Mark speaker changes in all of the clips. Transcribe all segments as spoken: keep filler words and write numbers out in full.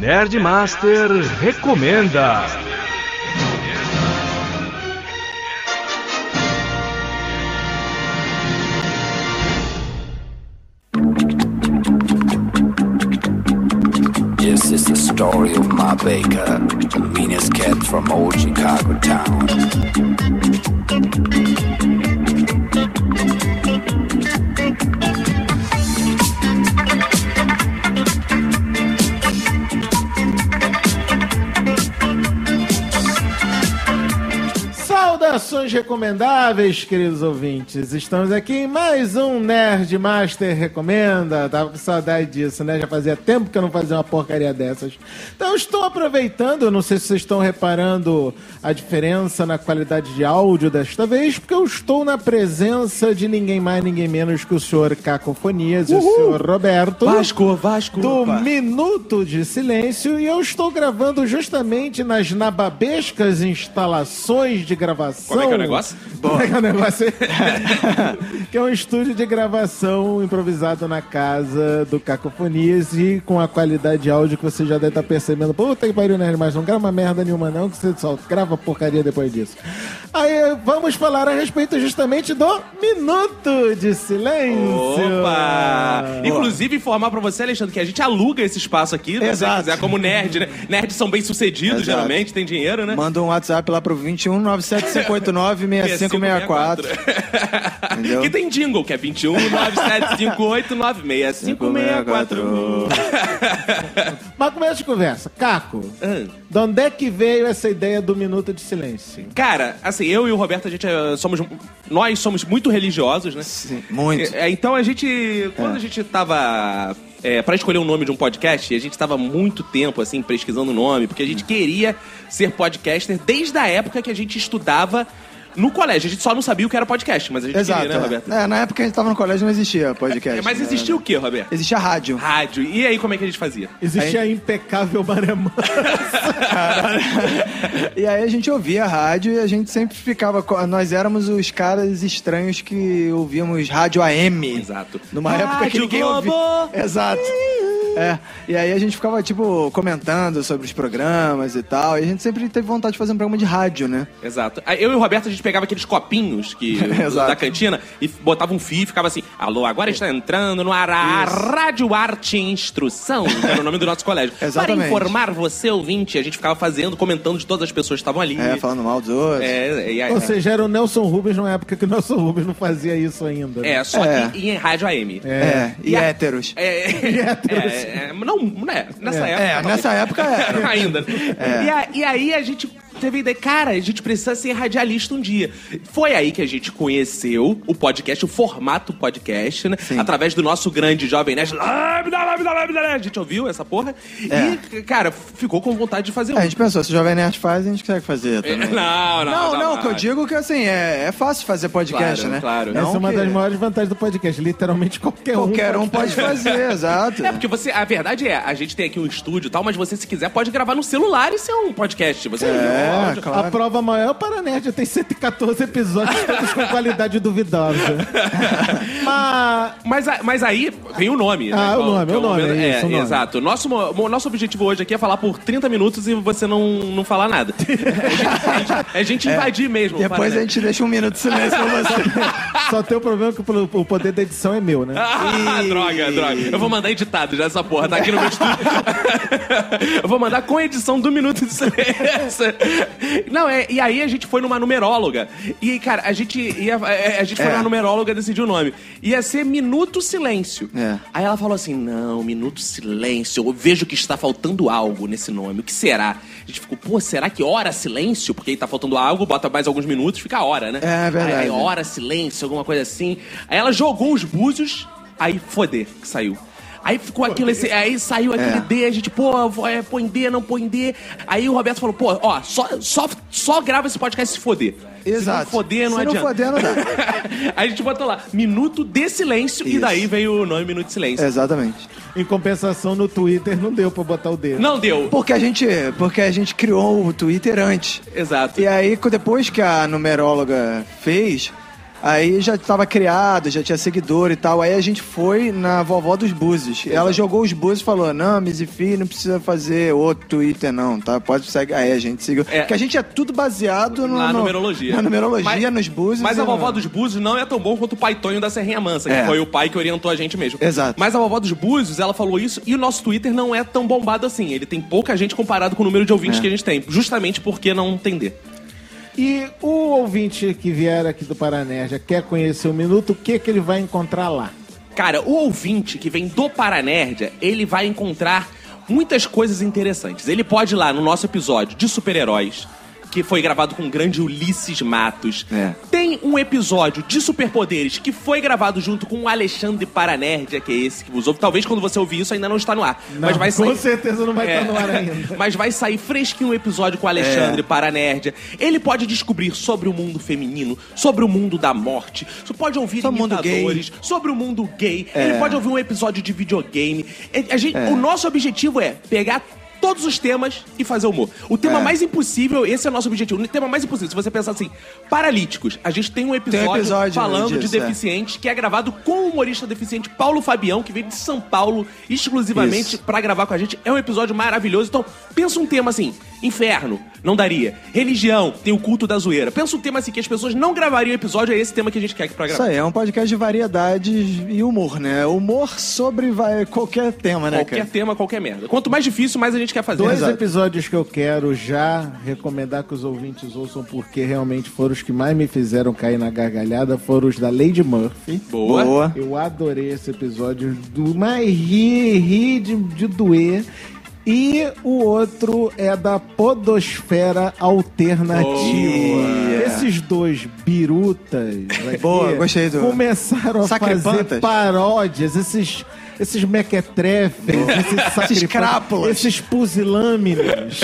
Speaker 1: Nerdmaster Recomenda.
Speaker 2: This is the story of Ma Baker, the meanest cat from old Chicago town.
Speaker 3: Saudações recomendáveis, queridos ouvintes. Estamos aqui em mais um Nerdmaster Recomenda. Tava com saudade disso, né? Já fazia tempo que eu não fazia uma porcaria dessas. Então eu estou aproveitando, eu não sei se vocês estão reparando a diferença na qualidade de áudio desta vez, porque eu estou na presença de ninguém mais, ninguém menos que o senhor Cacofonias e o senhor Roberto.
Speaker 4: Vasco, Vasco.
Speaker 3: Do
Speaker 4: opa.
Speaker 3: Minuto de Silêncio. E eu estou gravando justamente nas nababescas instalações de gravação.
Speaker 4: Como é que é o negócio?
Speaker 3: Como é que é o negócio? Que é um estúdio de gravação improvisado na casa do Cacofonias e com a qualidade de áudio que você já deve estar percebendo. Puta que pariu, né? Mas não grava merda nenhuma não, que você só grava porcaria depois disso. Aí vamos falar a respeito justamente do Minuto de Silêncio.
Speaker 4: Opa! Inclusive informar pra você, Alexandre, que a gente aluga esse espaço aqui, né?
Speaker 5: Exato.
Speaker 4: Se quiser, como nerd, né? Nerds são bem sucedidos,
Speaker 5: Exato.
Speaker 4: geralmente, tem dinheiro, né?
Speaker 5: Manda um WhatsApp lá pro vinte e um, nove sete cinco oito nove, seis cinco seis quatro. Entendeu?
Speaker 4: Que tem jingle, que é vinte e um, nove sete cinco oito nove, seis cinco seis quatro.
Speaker 3: Mas começa de conversa. Caco,
Speaker 4: Hum.
Speaker 3: de onde é que veio essa ideia do Minuto de Silêncio?
Speaker 4: Cara, assim, eu e o Roberto, a gente é, somos... Nós somos muito religiosos, né?
Speaker 5: Sim, muito.
Speaker 4: É, então a gente... Quando
Speaker 5: É.
Speaker 4: a gente tava... É, pra escolher o nome de um podcast, a gente tava muito tempo, assim, pesquisando o nome, porque a gente queria ser podcaster desde a época que a gente estudava no colégio. A gente só não sabia o que era podcast, mas a gente
Speaker 5: Exato.
Speaker 4: queria, né, Roberto?
Speaker 5: É. É, na época que a gente tava no colégio não existia podcast.
Speaker 4: É, mas
Speaker 5: né?
Speaker 4: existia o quê, Roberto?
Speaker 5: Existia rádio.
Speaker 4: Rádio. E aí, como é que a gente fazia?
Speaker 3: Existia a impecável Maré Mansa.
Speaker 5: E aí a gente ouvia a rádio e a gente sempre ficava... co- Nós éramos os caras estranhos que ouvíamos rádio A M.
Speaker 4: Exato.
Speaker 5: Numa época que
Speaker 4: Rádio
Speaker 5: ninguém
Speaker 4: Globo.
Speaker 5: ouvia. Exato. É, e aí a gente ficava, tipo, comentando sobre os programas e tal. E a gente sempre teve vontade de fazer um programa de rádio, né?
Speaker 4: Exato. Aí eu e o Roberto, a gente pegava aqueles copinhos que,
Speaker 5: Exato.
Speaker 4: da cantina e botava um fio e ficava assim: alô, agora está entrando no ar a Rádio Arte e Instrução, que era o nome do nosso colégio.
Speaker 5: Exatamente.
Speaker 4: Para informar você, ouvinte, a gente ficava fazendo, comentando de todas as pessoas que estavam ali.
Speaker 5: É, falando mal dos outros.
Speaker 4: É, e aí-
Speaker 3: Ou seja, era o Nelson Rubens numa época que o Nelson Rubens não fazia isso ainda. né?
Speaker 4: é, só
Speaker 5: É.
Speaker 4: que em rádio A M.
Speaker 5: É, e,
Speaker 4: E a-
Speaker 5: héteros.
Speaker 4: É,
Speaker 3: héteros.
Speaker 4: é, é, não, né? Nessa
Speaker 3: É.
Speaker 4: época.
Speaker 5: É,
Speaker 4: talvez.
Speaker 5: nessa época era.
Speaker 4: Ainda. E, a- e aí a gente teve a ideia, cara, a gente precisa ser radialista um dia. Foi aí que a gente conheceu o podcast, o formato podcast, né?
Speaker 5: Sim.
Speaker 4: Através do nosso grande Jovem Nerd. A gente ouviu essa porra. E, cara, ficou com vontade de fazer um.
Speaker 5: É, a gente pensou, se o Jovem Nerd faz, a gente consegue fazer também.
Speaker 4: Não, não,
Speaker 5: Não, não,
Speaker 4: jamais.
Speaker 5: que eu digo que assim, é, é fácil fazer podcast,
Speaker 4: Claro,
Speaker 5: né?
Speaker 4: claro.
Speaker 5: Não
Speaker 3: Essa é uma
Speaker 5: que
Speaker 3: das maiores vantagens do podcast. Literalmente qualquer um.
Speaker 5: Qualquer um pode fazer, exato.
Speaker 4: É, porque você, a verdade é, a gente tem aqui um estúdio e tal, mas você, se quiser, pode gravar no celular e ser um podcast. Você
Speaker 5: É,
Speaker 4: áudio.
Speaker 5: claro.
Speaker 3: A prova maior para Nerd tem cento e quatorze episódios, todos com qualidade duvidosa. Mas...
Speaker 4: Mas, a- mas aí vem o nome.
Speaker 3: Ah,
Speaker 4: né?
Speaker 3: o nome,
Speaker 4: Que é
Speaker 3: o nome,
Speaker 4: momento-
Speaker 3: é isso, o nome.
Speaker 4: Exato. Nosso, mo- mo- nosso objetivo hoje aqui é falar por trinta minutos e você não, não falar nada. É a gente, a gente- é a gente invadir mesmo.
Speaker 5: Depois
Speaker 4: para,
Speaker 5: a
Speaker 4: né?
Speaker 5: gente deixa um minuto de silêncio pra você.
Speaker 3: Só tem o problema que o o poder da edição é meu, né?
Speaker 4: Ah, droga, droga. Eu vou mandar editado já essa porra, tá aqui no meu estúdio. Eu vou mandar com edição do Minuto de Silêncio. Não, é, e aí a gente foi numa numeróloga. E, cara, a gente ia, é, a gente foi
Speaker 5: É.
Speaker 4: numa numeróloga e decidiu o nome. Ia ser Minuto Silêncio.
Speaker 5: É.
Speaker 4: Aí ela falou assim: não, Minuto Silêncio, eu vejo que está faltando algo nesse nome. O que será? A gente ficou, pô, será que hora silêncio? Porque aí tá faltando algo, bota mais alguns minutos, fica a hora, né?
Speaker 5: É, verdade.
Speaker 4: Aí, aí, hora silêncio, alguma coisa assim. Aí ela jogou os búzios, aí foder, que saiu. Aí ficou aquilo, esse, aí saiu aquele
Speaker 5: É.
Speaker 4: D, a gente, pô, vou- é, põe D, não põe D. Aí o Roberto falou, pô, ó, só, só, só grava esse podcast se foder.
Speaker 5: Exato.
Speaker 4: Se não foder, não
Speaker 5: Se não
Speaker 4: adianta.
Speaker 5: foder, não dá.
Speaker 4: Aí a gente botou lá, Minuto de Silêncio, e
Speaker 5: Isso.
Speaker 4: daí veio o nome Minuto de Silêncio.
Speaker 5: Exatamente.
Speaker 3: Em compensação, no Twitter não deu pra botar o dedo.
Speaker 4: Não deu.
Speaker 5: Porque a gente, porque a gente criou o Twitter antes.
Speaker 4: Exato.
Speaker 5: E aí, depois que a numeróloga fez, Aí já tava criado, já tinha seguidor e tal. Aí a gente foi na vovó dos Búzios. Ela jogou os Búzios e falou, não, Mizifi, não precisa fazer outro Twitter não, tá? Pode seguir. Aí a gente seguiu. É. Porque a gente é tudo baseado no,
Speaker 4: na
Speaker 5: no,
Speaker 4: numerologia.
Speaker 5: Na numerologia,
Speaker 4: mas,
Speaker 5: nos Búzios.
Speaker 4: Mas a
Speaker 5: no...
Speaker 4: vovó dos Búzios não é tão bom quanto o pai Tonho da Serrinha Mansa, que
Speaker 5: é.
Speaker 4: foi o pai que orientou a gente mesmo.
Speaker 5: Exato.
Speaker 4: Mas a vovó dos Búzios, ela falou isso, e o nosso Twitter não é tão bombado assim. Ele tem pouca gente comparado com o número de ouvintes é. que a gente tem, justamente porque não entender.
Speaker 3: E o ouvinte que vier aqui do Paranerd quer conhecer o Minuto, o que, que ele vai encontrar lá?
Speaker 4: Cara, o ouvinte que vem do Paranerd, ele vai encontrar muitas coisas interessantes. Ele pode ir lá no nosso episódio de super-heróis, que foi gravado com o grande Ulisses Matos.
Speaker 5: É.
Speaker 4: Tem um episódio de superpoderes que foi gravado junto com o Alexandre Paranerd, que é esse que usou. Talvez quando você ouvir isso ainda não está no ar.
Speaker 3: Não,
Speaker 4: mas vai sair...
Speaker 3: com certeza não vai é. estar no ar ainda.
Speaker 4: Mas vai sair fresquinho um episódio com o Alexandre é. Paranerd. Ele pode descobrir sobre o mundo feminino, sobre o mundo da morte. Você pode ouvir
Speaker 5: sobre
Speaker 4: imitadores, sobre o mundo gay.
Speaker 5: É.
Speaker 4: Ele pode ouvir um episódio de videogame. A gente, é. O nosso objetivo é pegar todos os temas e fazer humor. O tema é. mais impossível, esse é o nosso objetivo. O tema mais impossível, se você pensar assim, paralíticos. A gente tem um episódio,
Speaker 5: tem um episódio
Speaker 4: falando
Speaker 5: disso,
Speaker 4: de deficientes, é. que é gravado com o humorista deficiente Paulo Fabião, que veio de São Paulo exclusivamente pra gravar com a gente. É um episódio maravilhoso. Então, pensa um tema assim, inferno, não daria. Religião, tem o culto da zoeira. Pensa um tema assim, que as pessoas não gravariam episódio, é esse tema que a gente quer aqui pra gravar.
Speaker 5: Isso aí, é um podcast de variedades e humor, né? Humor sobre vai, qualquer tema, né,
Speaker 4: Qualquer
Speaker 5: cara?
Speaker 4: tema, qualquer merda. Quanto mais difícil, mais a gente quer fazer.
Speaker 3: Dois
Speaker 4: Exato.
Speaker 3: episódios que eu quero já recomendar que os ouvintes ouçam, porque realmente foram os que mais me fizeram cair na gargalhada, foram os da Lady Murphy.
Speaker 4: Boa.
Speaker 5: Boa.
Speaker 3: Eu adorei esse episódio, do mais ri, ri de, de doer. E o outro é da Podosfera Alternativa.
Speaker 5: Oh, yeah.
Speaker 3: Esses dois birutas aqui
Speaker 5: Boa, gostei do...
Speaker 3: começaram a fazer paródias, esses... Esses mequetrefes, esses
Speaker 5: esses crápulas,
Speaker 3: esses pusilâminos,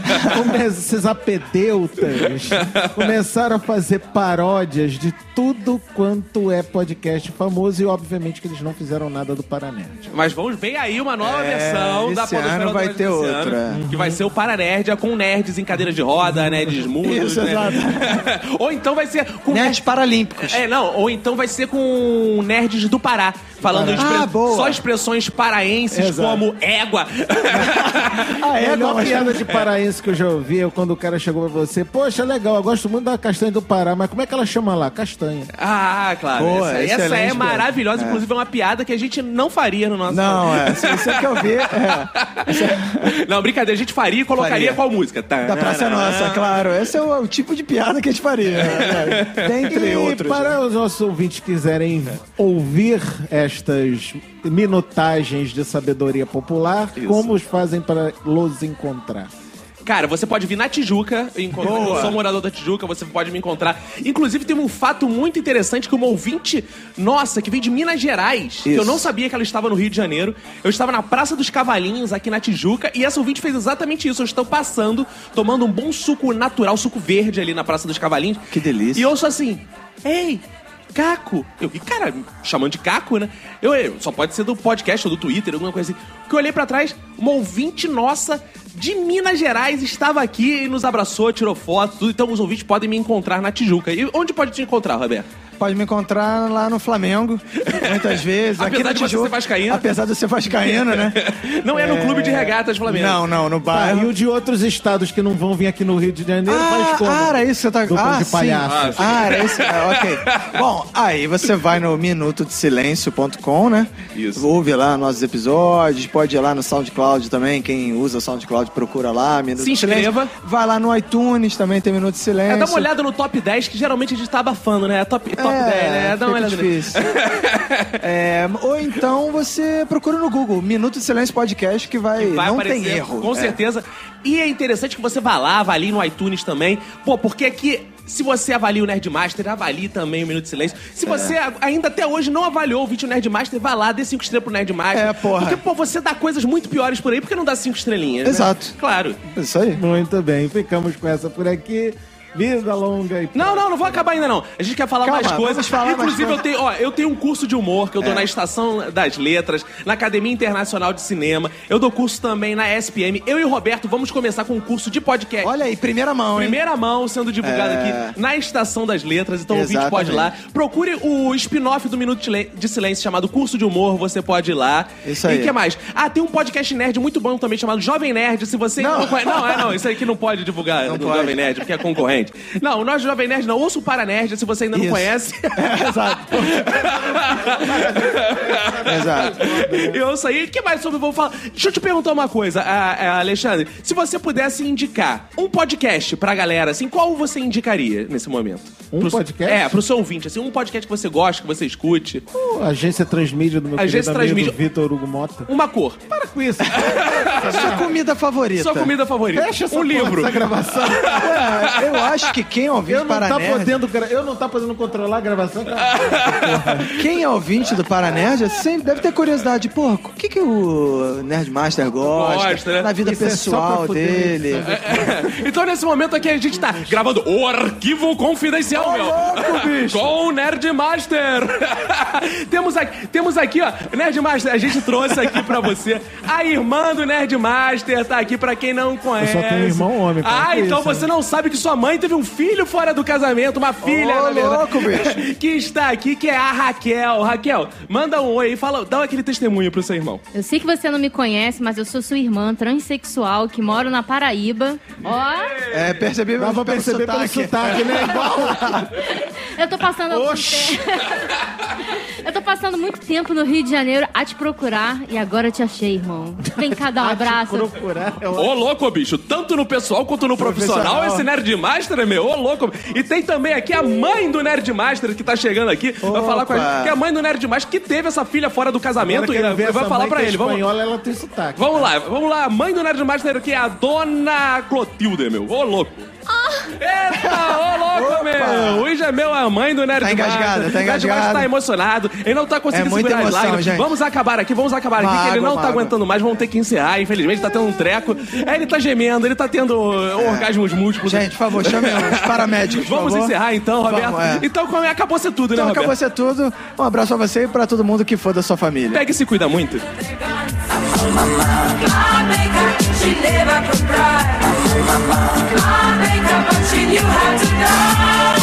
Speaker 3: esses apedeutas, começaram a fazer paródias de tudo quanto é podcast famoso e, obviamente, que eles não fizeram nada do Paranerd.
Speaker 4: Mas vamos ver aí uma nova
Speaker 5: é,
Speaker 4: versão da Podosfera
Speaker 5: ano vai ter outra.
Speaker 4: Ano, que vai ser o Paranerd com nerds em cadeiras de roda, nerds mudos.
Speaker 5: Isso,
Speaker 4: né?
Speaker 5: Exato.
Speaker 4: Ou então vai ser com...
Speaker 5: Nerds paralímpicos.
Speaker 4: É, não, ou então vai ser com nerds do Pará, falando
Speaker 5: Pará.
Speaker 4: expre...
Speaker 5: ah,
Speaker 4: só expressões paraenses. Exato. Como égua.
Speaker 3: A égua, uma
Speaker 5: mas...
Speaker 3: piada de paraense que eu já ouvi é quando o cara chegou pra você, poxa, legal, eu gosto muito da castanha do Pará, mas como é que ela chama lá? Castanha.
Speaker 4: Ah, claro.
Speaker 5: Boa,
Speaker 4: essa essa é maravilhosa,
Speaker 5: é.
Speaker 4: inclusive é uma piada que a gente não faria no nosso...
Speaker 5: Não, é. Se você quer ouvir, é.
Speaker 4: Não, brincadeira, a gente faria e colocaria faria. Qual música?
Speaker 5: Da Praça Nossa, claro. Esse é o, o tipo de piada que a gente faria. Né? Dentre
Speaker 3: e
Speaker 5: outros.
Speaker 3: para né? os nossos ouvintes que quiserem ouvir estas minutagens de sabedoria popular, Isso. como os fazem para los encontrar?
Speaker 4: Cara, você pode vir na Tijuca, encontrar, eu sou morador da Tijuca, você pode me encontrar. Inclusive, tem um fato muito interessante que uma ouvinte nossa, que vem de Minas Gerais, Isso. que eu não sabia que ela estava no Rio de Janeiro. Eu estava na Praça dos Cavalinhos, aqui na Tijuca, e essa ouvinte fez exatamente isso. Eu estou passando, tomando um bom suco natural, suco verde ali na Praça dos Cavalinhos.
Speaker 5: Que delícia.
Speaker 4: E eu sou assim, ei... Caco. Eu vi, cara, chamando de Caco, né? Eu, eu, só pode ser do podcast ou do Twitter, alguma coisa assim. Porque eu olhei pra trás, uma ouvinte nossa de Minas Gerais estava aqui e nos abraçou, tirou foto, tudo. Então os ouvintes podem me encontrar na Tijuca. E onde pode te encontrar, Roberto?
Speaker 5: Pode me encontrar lá no Flamengo, muitas vezes.
Speaker 4: Apesar
Speaker 5: aqui na
Speaker 4: de você
Speaker 5: Tijuca,
Speaker 4: ser vascaíno.
Speaker 5: Apesar de ser vascaíno, né?
Speaker 4: Não é, é no clube de regatas Flamengo.
Speaker 5: Não, não, no bairro.
Speaker 3: Ah, e o de outros estados que não vão vir aqui no Rio de Janeiro
Speaker 5: ah,
Speaker 3: faz como?
Speaker 5: Ah, era isso que você tá...
Speaker 3: Dupla
Speaker 5: ah,
Speaker 3: de palhaço.
Speaker 5: Ah, ah, era isso. Ah, ok. Bom, aí você vai no minuto de silêncio ponto com, né?
Speaker 4: Isso.
Speaker 5: Ouve lá nossos episódios, pode ir lá no SoundCloud também, quem usa SoundCloud procura lá. Minuto
Speaker 4: Se inscreva.
Speaker 5: Vai lá no iTunes, também tem Minuto de Silêncio.
Speaker 4: É, dá uma olhada no top dez, que geralmente a gente tá abafando, né? Top, top
Speaker 5: é,
Speaker 4: dez, né? Dá uma olhada
Speaker 5: difícil. é, ou então você procura no Google Minuto de Silêncio Podcast, que vai, que vai não
Speaker 4: aparecer,
Speaker 5: tem erro.
Speaker 4: Com
Speaker 5: é.
Speaker 4: certeza. E é interessante que você vá lá, avalie no iTunes também. Pô, porque aqui, se você avalia o Nerdmaster, avalie também o Minuto de Silêncio. Se você é. ainda até hoje não avaliou o vídeo Nerdmaster, vá lá, dê cinco estrelas pro Nerdmaster.
Speaker 5: É, porra.
Speaker 4: Porque, pô, você dá coisas muito piores por aí, porque não dá cinco estrelinhas,
Speaker 5: Exato.
Speaker 4: Né? Claro.
Speaker 5: Isso aí.
Speaker 3: Muito bem, ficamos com essa por aqui. Vida longa e...
Speaker 4: Não, não, não vou acabar ainda não. A gente quer falar
Speaker 5: Calma,
Speaker 4: mais coisas.
Speaker 5: falar
Speaker 4: Inclusive,
Speaker 5: mais
Speaker 4: eu tenho, ó, eu tenho um curso de humor que eu dou
Speaker 5: É.
Speaker 4: na Estação das Letras, na Academia Internacional de Cinema. Eu dou curso também na S P M. Eu e o Roberto vamos começar com um curso de podcast.
Speaker 5: Olha aí, primeira mão, hein?
Speaker 4: Primeira mão sendo divulgado
Speaker 5: É.
Speaker 4: aqui na Estação das Letras. Então o ouvinte pode ir lá. Procure o spin-off do Minuto de Silêncio chamado Curso de Humor. Você pode ir lá.
Speaker 5: Isso aí.
Speaker 4: E o que mais? Ah, tem um podcast nerd muito bom também chamado Jovem Nerd. Se você não, não conhece... Não, é não. Isso aí que não pode divulgar
Speaker 5: Não
Speaker 4: do
Speaker 5: pode.
Speaker 4: Jovem Nerd, porque é concorrente. Não, nós Jovem Nerd não. Ouça o Para Nerd se você ainda não
Speaker 5: Isso.
Speaker 4: conhece.
Speaker 5: É, exato. Exato.
Speaker 4: E ouça aí. O que mais sobre... Vou falar... Deixa eu te perguntar uma coisa, a- a- Alexandre. Se você pudesse indicar um podcast pra galera, assim, qual você indicaria nesse momento?
Speaker 3: Um
Speaker 4: Pro-
Speaker 3: podcast?
Speaker 4: É, pro seu ouvinte, assim, um podcast que você gosta, que você escute.
Speaker 3: Uh, agência Transmídia do meu
Speaker 4: Agência
Speaker 3: querido amigo
Speaker 4: Transmídia.
Speaker 3: Vitor Hugo Mota.
Speaker 4: Uma cor.
Speaker 3: Para com isso.
Speaker 5: Sua comida favorita.
Speaker 4: Sua comida favorita.
Speaker 3: Fecha essa
Speaker 4: um
Speaker 3: porra
Speaker 4: livro.
Speaker 3: dessa gravação.
Speaker 5: É, eu acho que quem é ouvinte
Speaker 3: Eu
Speaker 5: do
Speaker 3: não, tá
Speaker 5: Paranerd,
Speaker 3: podendo, gra- eu não tá podendo controlar a gravação, cara.
Speaker 5: quem é ouvinte do Paranerd sempre deve ter curiosidade. Pô, o que, que o Nerdmaster gosta,
Speaker 4: Gosta, né?
Speaker 5: na vida
Speaker 3: Isso é só pra
Speaker 5: pessoal
Speaker 3: fuder,
Speaker 5: dele.
Speaker 3: isso
Speaker 4: É. Então, nesse momento aqui, a gente tá gravando o arquivo confidencial, meu.
Speaker 5: louco, bicho.
Speaker 4: Com o Nerdmaster. temos, aqui, temos aqui, ó, Nerdmaster, a gente trouxe aqui pra você a irmã do Nerdmaster, tá aqui pra quem não conhece.
Speaker 3: só tenho um irmão homem, cara,
Speaker 4: Ah,
Speaker 3: que
Speaker 4: então
Speaker 3: isso,
Speaker 4: você
Speaker 3: né?
Speaker 4: não sabe que sua mãe teve um filho fora do casamento, uma filha,
Speaker 5: Ô,
Speaker 4: na verdade.
Speaker 5: louco, bicho.
Speaker 4: Que está aqui, que é a Raquel. Raquel, manda um oi, fala, dá aquele testemunho pro seu irmão.
Speaker 6: Eu sei que você não me conhece, mas eu sou sua irmã transexual que moro na Paraíba. Ó,
Speaker 5: É, percebi
Speaker 3: Dá pra
Speaker 5: pelo
Speaker 3: perceber pelo sotaque, né? Igual.
Speaker 6: eu tô passando algum
Speaker 3: Oxi.
Speaker 6: tempo. Eu tô passando muito tempo no Rio de Janeiro a te procurar e agora eu te achei, irmão. Vem cá dar um abraço.
Speaker 3: Procurar. é
Speaker 4: Ô, louco, bicho. Tanto no pessoal quanto no profissional,
Speaker 5: Profissional.
Speaker 4: esse Nerdmaster, meu. Ô, louco. E tem também aqui a mãe do Nerdmaster que tá chegando aqui. Vai
Speaker 5: Opa.
Speaker 4: falar com a gente. Que é a mãe do Nerdmaster que teve essa filha fora do casamento e vai falar pra ele. Vamos,
Speaker 3: Espanhola, ela tem sotaque.
Speaker 4: vamos lá, vamos lá. A mãe do Nerdmaster aqui é a dona Clotilde, meu. Ô, louco. Eita, ô louco,
Speaker 5: Opa.
Speaker 4: meu! O Jamel é a mãe do Nerdmaster.
Speaker 5: engasgado, tá
Speaker 4: O Nerdmaster
Speaker 5: engasgado.
Speaker 4: tá emocionado. Ele não tá conseguindo
Speaker 5: É muita
Speaker 4: segurar as
Speaker 5: emoção,
Speaker 4: lágrimas.
Speaker 5: gente.
Speaker 4: Vamos acabar aqui, vamos acabar aqui,
Speaker 5: Uma
Speaker 4: que ele
Speaker 5: água,
Speaker 4: não
Speaker 5: uma
Speaker 4: tá
Speaker 5: água.
Speaker 4: aguentando mais. Vamos ter que encerrar, infelizmente. Tá tendo um treco. Aí ele tá gemendo, ele tá tendo uh, orgasmos múltiplos.
Speaker 5: Gente, por favor, chame os paramédicos, por
Speaker 4: Vamos
Speaker 5: favor.
Speaker 4: encerrar então, Roberto.
Speaker 5: Vamos, é.
Speaker 4: Então como é? Acabou ser tudo,
Speaker 5: Então
Speaker 4: né,
Speaker 5: acabou
Speaker 4: Roberto?
Speaker 5: ser tudo. Um abraço pra você e pra todo mundo que for da sua família.
Speaker 4: Pega e se cuida muito.
Speaker 7: She never could cry. I make her, but she knew how to die.